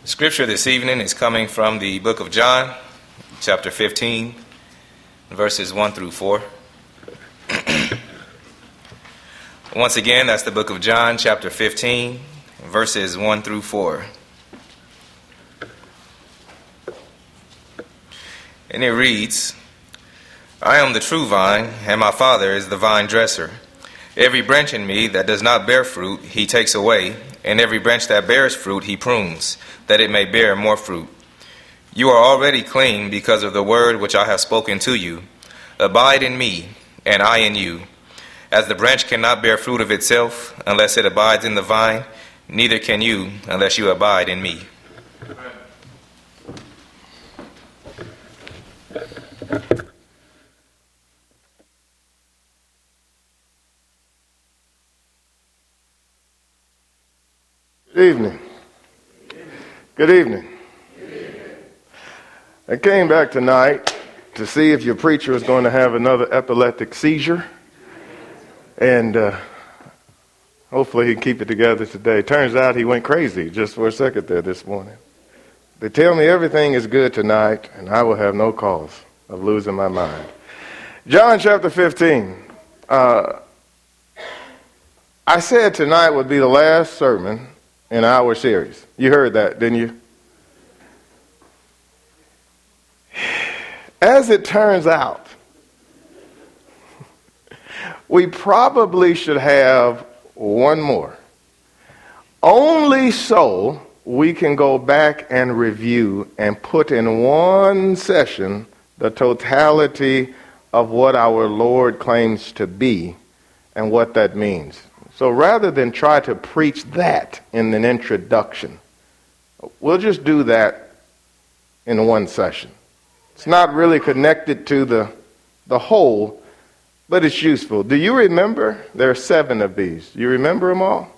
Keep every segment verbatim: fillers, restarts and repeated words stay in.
Scripture this evening is coming from the book of John, chapter fifteen, verses one through four. Once again, that's the book of John, chapter fifteen, verses one through four. And it reads, I am the true vine, and my Father is the vine dresser. Every branch in me that does not bear fruit, he takes away, and every branch that bears fruit, he prunes, that it may bear more fruit. You are already clean because of the word which I have spoken to you. Abide in me, and I in you. As the branch cannot bear fruit of itself unless it abides in the vine, neither can you unless you abide in me. Good evening. Good evening. I came back tonight to see if your preacher was going to have another epileptic seizure. And uh, hopefully he can keep it together today. Turns out he went crazy just for a second there this morning. They tell me everything is good tonight, and I will have no cause of losing my mind. John chapter fifteen. Uh, I said tonight would be the last sermon in our series. You heard that, didn't you? As it turns out, we probably should have one more. Only so we can go back and review and put in one session the totality of what our Lord claims to be and what that means. So rather than try to preach that in an introduction, we'll just do that in one session. It's not really connected to the, the whole, but it's useful. Do you remember? There are seven of these. You remember them all?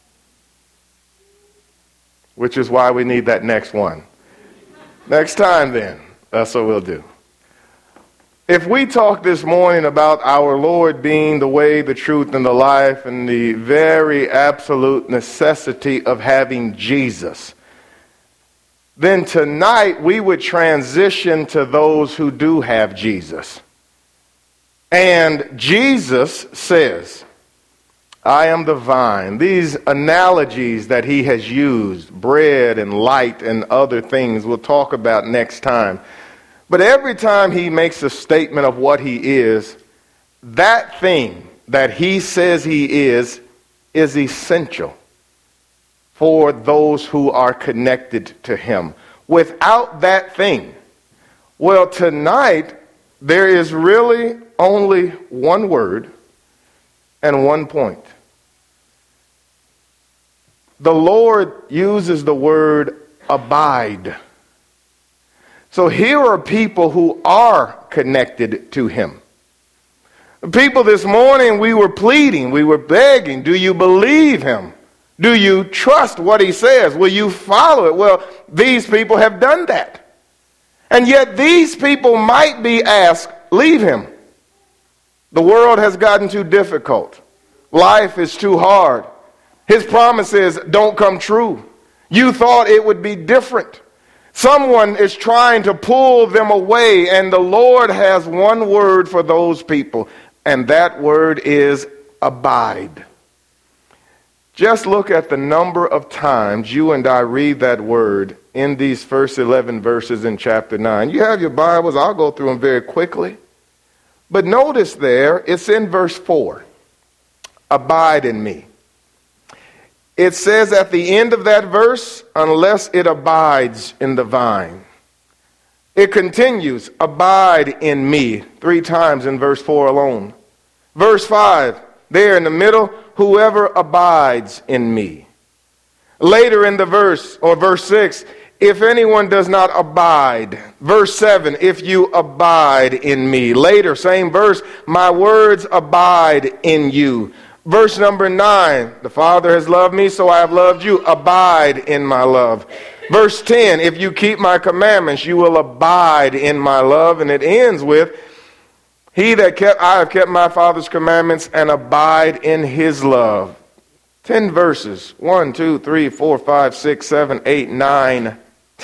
Which is why we need that next one. Next time then, that's what we'll do. If we talk this morning about our Lord being the way, the truth, and the life, and the very absolute necessity of having Jesus, then tonight we would transition to those who do have Jesus. And Jesus says, I am the vine. These analogies that he has used, bread and light and other things, we'll talk about next time. But every time he makes a statement of what he is, that thing that he says he is, is essential for those who are connected to him. Without that thing, well, tonight there is really only one word and one point. The Lord uses the word abide. So here are people who are connected to him. People this morning, we were pleading, we were begging, do you believe him? Do you trust what he says? Will you follow it? Well, these people have done that. And yet these people might be asked, leave him. The world has gotten too difficult. Life is too hard. His promises don't come true. You thought it would be different. Someone is trying to pull them away, and the Lord has one word for those people, and that word is abide. Just look at the number of times you and I read that word in these first eleven verses in chapter nine. You have your Bibles. I'll go through them very quickly. But notice there, it's in verse four. Abide in me. It says at the end of that verse, unless it abides in the vine. It continues, abide in me, three times in verse four alone. Verse five, there in the middle, whoever abides in me. Later in the verse, or verse six, if anyone does not abide. Verse seven, if you abide in me. Later, same verse, my words abide in you. Verse number nine, the Father has loved me, so I have loved you. Abide in my love. Verse ten, if you keep my commandments, you will abide in my love. And it ends with, he that kept, I have kept my Father's commandments and abide in his love. Ten verses, one, two, three, four, five, six, seven, eight, nine,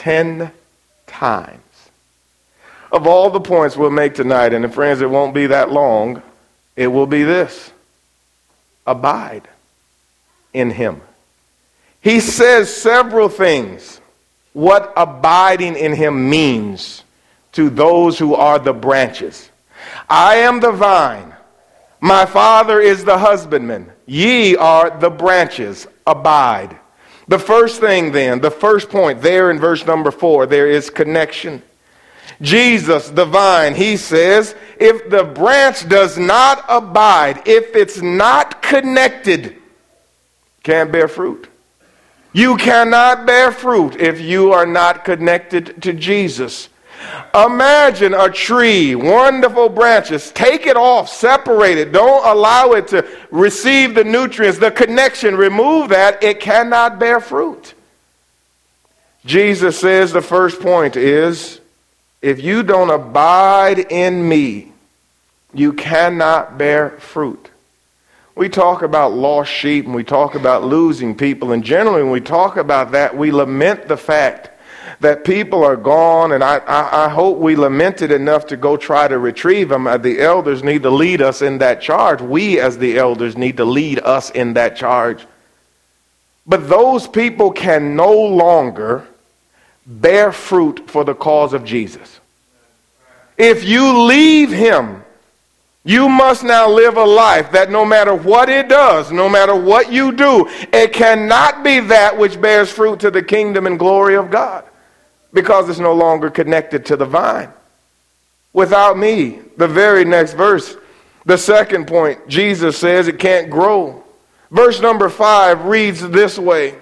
ten times. Of all the points we'll make tonight, and friends, it won't be that long, it will be this: abide in him. He says several things what abiding in him means to those who are the branches. I am the vine, my Father is the husbandman, ye are the branches. Abide. The first thing then, the first point there in verse number four, there is connection. Jesus, the vine, he says, if the branch does not abide, if it's not connected, can't bear fruit. You cannot bear fruit if you are not connected to Jesus. Imagine a tree, wonderful branches. Take it off, separate it. Don't allow it to receive the nutrients, the connection. Remove that. It cannot bear fruit. Jesus says the first point is, if you don't abide in me, you cannot bear fruit. We talk about lost sheep and we talk about losing people. And generally when we talk about that, we lament the fact that people are gone, and I, I, I hope we lament it enough to go try to retrieve them. The elders need to lead us in that charge. We as the elders need to lead us in that charge. But those people can no longer bear fruit for the cause of Jesus. If you leave him, you must now live a life that no matter what it does, no matter what you do, it cannot be that which bears fruit to the kingdom and glory of God, because it's no longer connected to the vine. Without me, the very next verse, the second point, Jesus says it can't grow. Verse number five reads this way: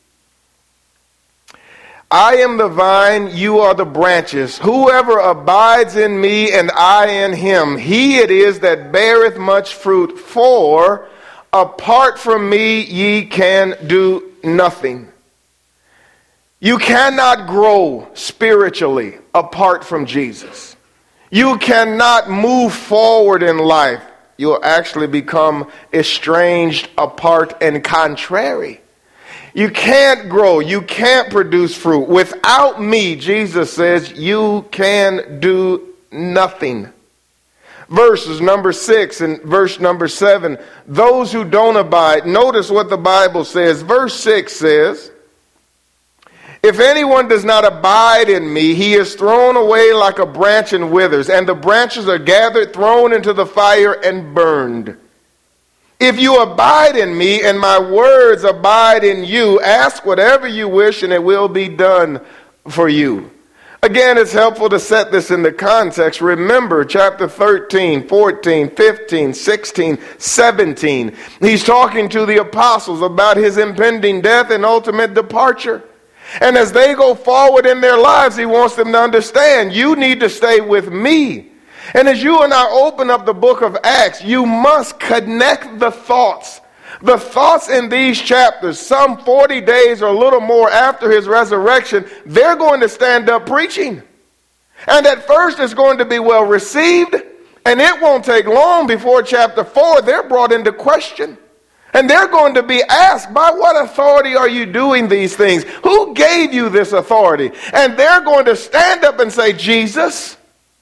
I am the vine, you are the branches. Whoever abides in me and I in him, he it is that beareth much fruit. For apart from me ye can do nothing. You cannot grow spiritually apart from Jesus. You cannot move forward in life. You'll actually become estranged, apart, and contrary. You can't grow. You can't produce fruit. Without me, Jesus says, you can do nothing. Verses number six and verse number seven. Those who don't abide. Notice what the Bible says. Verse six says, if anyone does not abide in me, he is thrown away like a branch and withers, and the branches are gathered, thrown into the fire, and burned. If you abide in me, and my words abide in you, ask whatever you wish, and it will be done for you. Again, it's helpful to set this into context. Remember chapter thirteen, fourteen, fifteen, sixteen, seventeen. He's talking to the apostles about his impending death and ultimate departure. And as they go forward in their lives, he wants them to understand, you need to stay with me. And as you and I open up the book of Acts, you must connect the thoughts. The thoughts in these chapters, some forty days or a little more after his resurrection, they're going to stand up preaching. And at first it's going to be well received. And it won't take long before chapter four, they're brought into question. And they're going to be asked, by what authority are you doing these things? Who gave you this authority? And they're going to stand up and say, Jesus.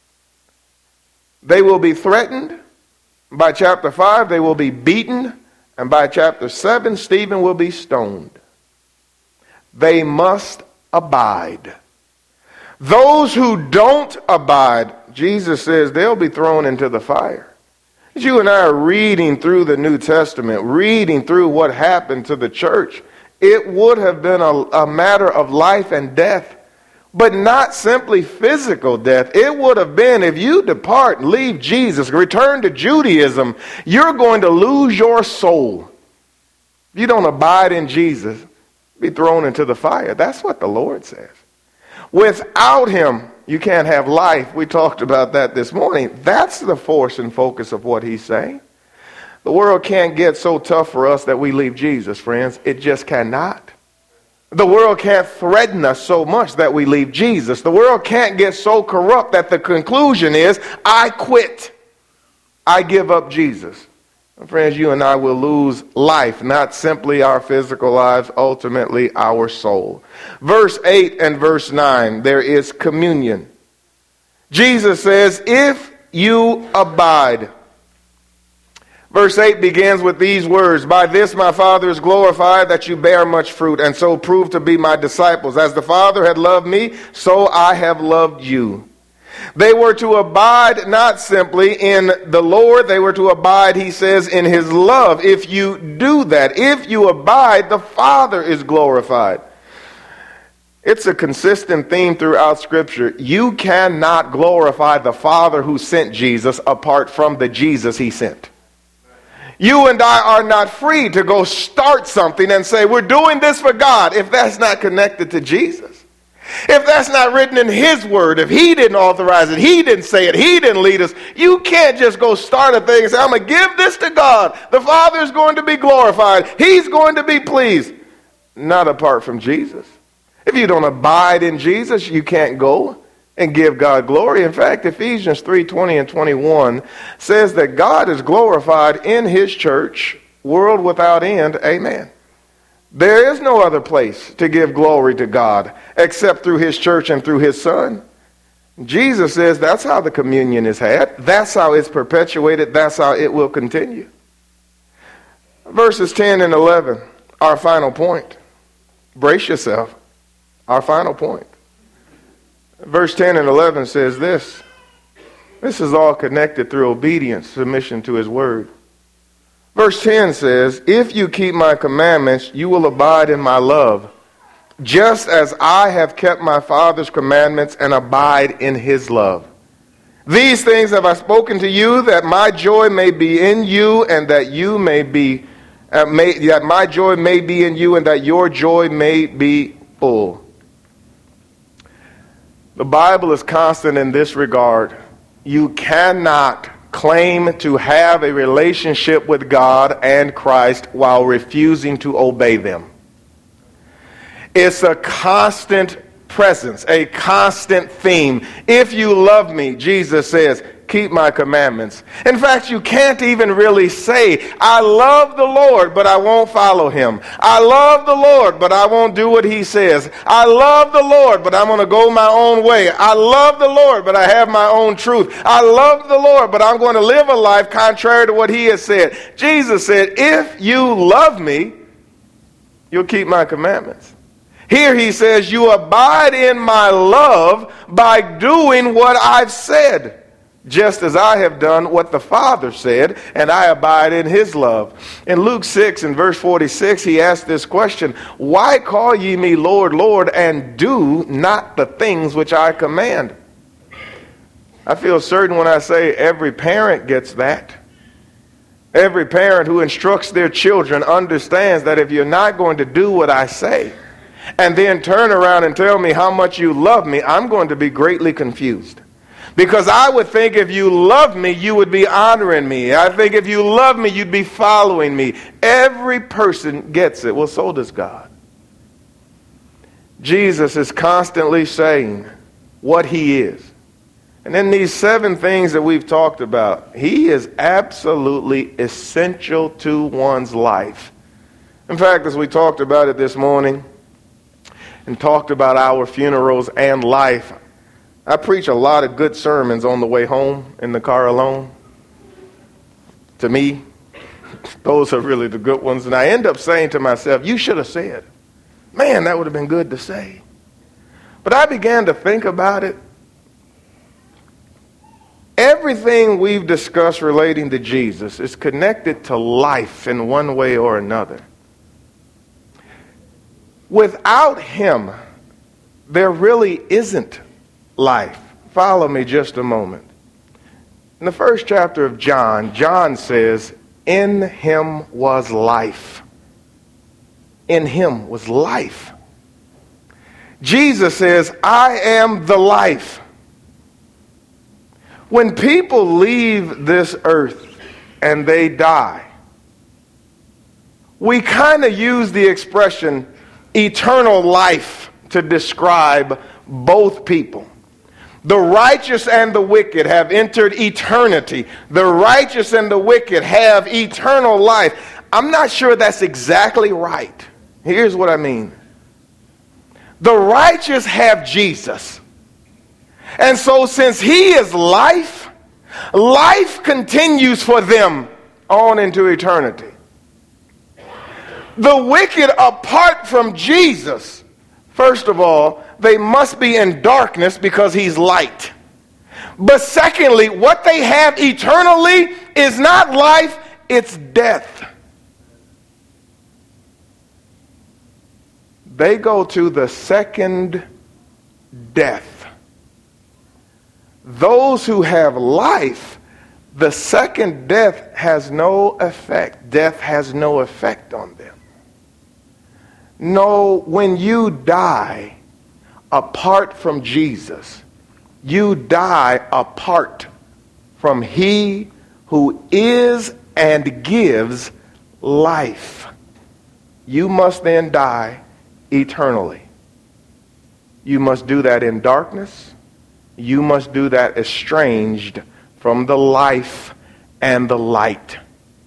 They will be threatened. By chapter five, they will be beaten. And by chapter seven, Stephen will be stoned. They must abide. Those who don't abide, Jesus says, they'll be thrown into the fire. As you and I are reading through the New Testament, reading through what happened to the church, it would have been a, a matter of life and death, but not simply physical death. It would have been, if you depart, leave Jesus, return to Judaism, you're going to lose your soul. If you don't abide in Jesus, be thrown into the fire. That's what the Lord says. Without him, you can't have life. We talked about that this morning. That's the force and focus of what he's saying. The world can't get so tough for us that we leave Jesus, friends. It just cannot. The world can't threaten us so much that we leave Jesus. The world can't get so corrupt that the conclusion is, I quit. I give up Jesus. Friends, you and I will lose life, not simply our physical lives, ultimately our soul. Verse eight and verse nine, there is communion. Jesus says, if you abide. Verse eight begins with these words, by this my Father is glorified, that you bear much fruit, and so prove to be my disciples. As the Father had loved me, so I have loved you. They were to abide not simply in the Lord, they were to abide, he says, in his love. If you do that, if you abide, the Father is glorified. It's a consistent theme throughout Scripture. You cannot glorify the Father who sent Jesus apart from the Jesus he sent. You and I are not free to go start something and say, we're doing this for God, if that's not connected to Jesus. If that's not written in his word, if he didn't authorize it, he didn't say it, he didn't lead us, you can't just go start a thing and say, I'm going to give this to God. The Father is going to be glorified. He's going to be pleased. Not apart from Jesus. If you don't abide in Jesus, you can't go and give God glory. In fact, Ephesians three twenty and twenty-one says that God is glorified in his church, world without end. Amen. There is no other place to give glory to God except through his church and through his Son. Jesus says that's how the communion is had. That's how it's perpetuated. That's how it will continue. Verses ten and eleven, our final point. Brace yourself. Our final point. Verse ten and eleven says this. This is all connected through obedience, submission to his word. Verse ten says, if you keep my commandments, you will abide in my love, just as I have kept my Father's commandments and abide in his love. These things have I spoken to you, that my joy may be in you, and that you may be, uh, may, that my joy may be in you, and that your joy may be full. The Bible is constant in this regard. You cannot claim to have a relationship with God and Christ while refusing to obey them. It's a constant presence, a constant theme. If you love me, Jesus says, keep my commandments. In fact, you can't even really say, I love the Lord, but I won't follow him. I love the Lord, but I won't do what he says. I love the Lord, but I'm going to go my own way. I love the Lord, but I have my own truth. I love the Lord, but I'm going to live a life contrary to what he has said. Jesus said, if you love me, you'll keep my commandments. Here he says, you abide in my love by doing what I've said, just as I have done what the Father said, and I abide in his love. In Luke six and verse forty-six, he asked this question, why call ye me Lord, Lord, and do not the things which I command? I feel certain when I say every parent gets that. Every parent who instructs their children understands that if you're not going to do what I say, and then turn around and tell me how much you love me, I'm going to be greatly confused. Because I would think if you love me, you would be honoring me. I think if you love me, you'd be following me. Every person gets it. Well, so does God. Jesus is constantly saying what he is. And in these seven things that we've talked about, he is absolutely essential to one's life. In fact, as we talked about it this morning, and talked about our funerals and life, I preach a lot of good sermons on the way home in the car alone. To me, those are really the good ones. And I end up saying to myself, you should have said, man, that would have been good to say. But I began to think about it. Everything we've discussed relating to Jesus is connected to life in one way or another. Without him, there really isn't life. Follow me just a moment. In the first chapter of John, John says, in him was life. In him was life. Jesus says, I am the life. When people leave this earth and they die, we kind of use the expression eternal life to describe both people. The righteous and the wicked have entered eternity. The righteous and the wicked have eternal life. I'm not sure that's exactly right. Here's what I mean. The righteous have Jesus. And so since he is life, life continues for them on into eternity. The wicked, apart from Jesus, first of all, they must be in darkness because he's light. But secondly, what they have eternally is not life, it's death. They go to the second death. Those who have life, the second death has no effect. Death has no effect on them. No, when you die apart from Jesus, you die apart from he who is and gives life. You must then die eternally. You must do that in darkness. You must do that estranged from the life and the light.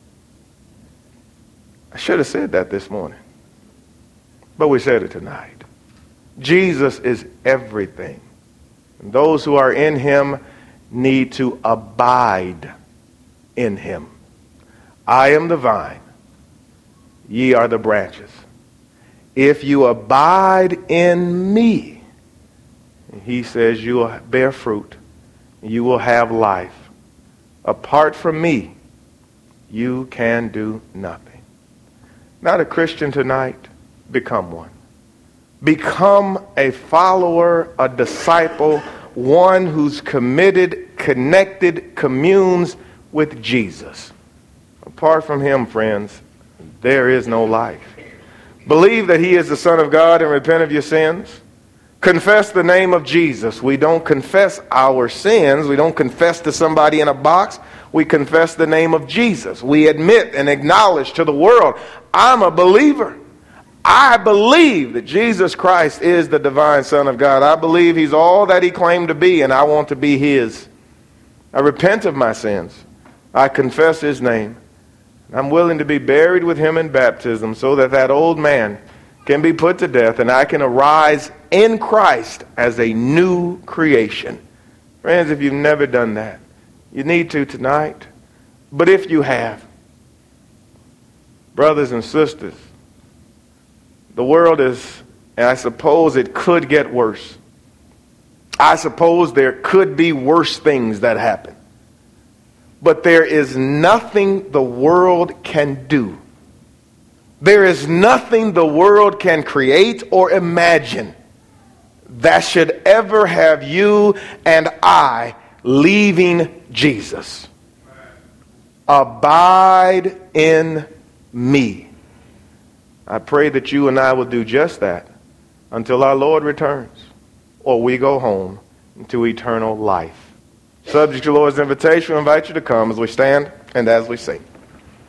I should have said that this morning, but we said it tonight. Jesus is everything. And those who are in him need to abide in him. I am the vine, ye are the branches. If you abide in me, he says, you will bear fruit, you will have life. Apart from me, you can do nothing. Not a Christian tonight, become one. Become a follower, a disciple, one who's committed, connected, communes with Jesus. Apart from him, friends, there is no life. Believe that he is the Son of God and repent of your sins. Confess the name of Jesus. We don't confess our sins. We don't confess to somebody in a box. We confess the name of Jesus. We admit and acknowledge to the world, I'm a believer. I believe that Jesus Christ is the divine Son of God. I believe he's all that he claimed to be, and I want to be his. I repent of my sins. I confess his name. I'm willing to be buried with him in baptism so that that old man can be put to death and I can arise in Christ as a new creation. Friends, if you've never done that, you need to tonight. But if you have, brothers and sisters, the world is, and I suppose it could get worse. I suppose there could be worse things that happen. But there is nothing the world can do. There is nothing the world can create or imagine that should ever have you and I leaving Jesus. Abide in me. I pray that you and I will do just that until our Lord returns or we go home into eternal life. Subject to the Lord's invitation, we invite you to come as we stand and as we sing.